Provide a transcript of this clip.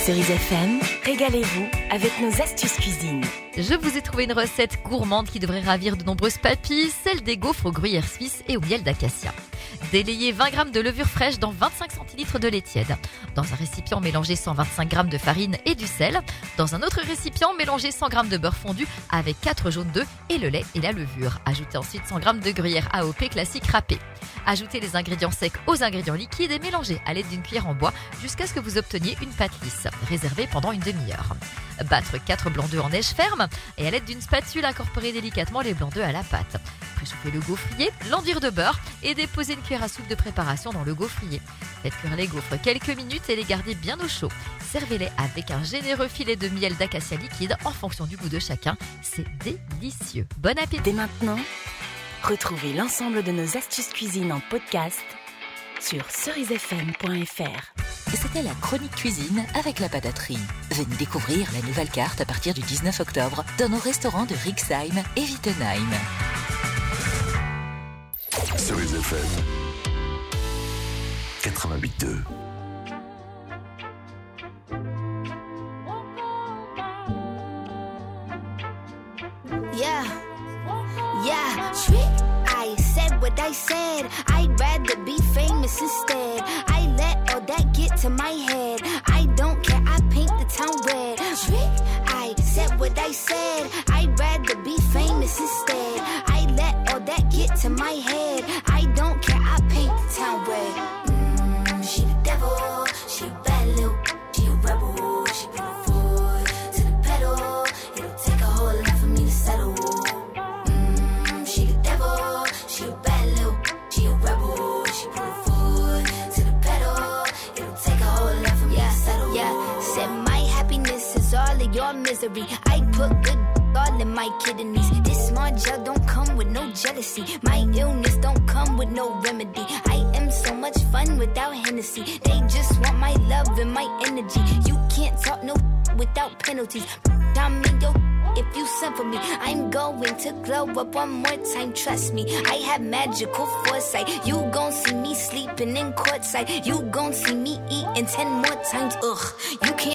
Cerise FM, régalez-vous avec nos astuces cuisine. Je vous ai trouvé une recette gourmande qui devrait ravir de nombreuses papilles, celle des gaufres au gruyère suisse et au miel d'acacia. Délayez 20 g de levure fraîche dans 25 cl de lait tiède. Dans un récipient, mélangez 125 g de farine et du sel. Dans un autre récipient, mélangez 100 g de beurre fondu avec 4 jaunes d'œufs et le lait et la levure. Ajoutez ensuite 100 g de gruyère AOP classique râpée. Ajoutez les ingrédients secs aux ingrédients liquides et mélangez à l'aide d'une cuillère en bois jusqu'à ce que vous obteniez une pâte lisse. Réservez pendant une demi-heure. Battre 4 blancs d'œufs en neige ferme et à l'aide d'une spatule, incorporer délicatement les blancs d'œufs à la pâte. Préchauffer le gaufrier, l'enduire de beurre et déposer une cuillère à soupe de préparation dans le gaufrier. Faites cuire les gaufres quelques minutes et les gardez bien au chaud. Servez-les avec un généreux filet de miel d'acacia liquide en fonction du goût de chacun. C'est délicieux. Bon appétit! Dès maintenant, retrouvez l'ensemble de nos astuces cuisine en podcast sur cerisefm.fr. C'était la chronique cuisine avec la pataterie. Venez découvrir la nouvelle carte à partir du 19 octobre dans nos restaurants de Rixheim et Wittenheim. Cerise FM 88.2. Yeah, trick. I said what I said. I'd rather be famous instead. I let all that get to my head. I don't care, I paint the town red. Trick. I said what I said. I'd rather be famous instead. I let all that get to my head. I don't care, I paint the town red. She the devil, she a bad little, she a rebel, she put her foot to the pedal. It'll take a whole lot for me to settle. She the devil, she a bad little, she a rebel, she put her foot to the pedal. It'll take a whole lot for me to settle. Yeah, said my happiness is all of your misery. I put good all in my kidneys. This small gel don't come with no jealousy. My illness don't come with no remedy. I am so much fun without Hennessy. They just want my love and my energy. You can't talk no without penalties. I'm in your if you send for me. I'm going to glow up one more time, trust me. I have magical foresight. You gon' see me sleeping in courtside. You gon' see me eating 10 more times. Ugh, you can't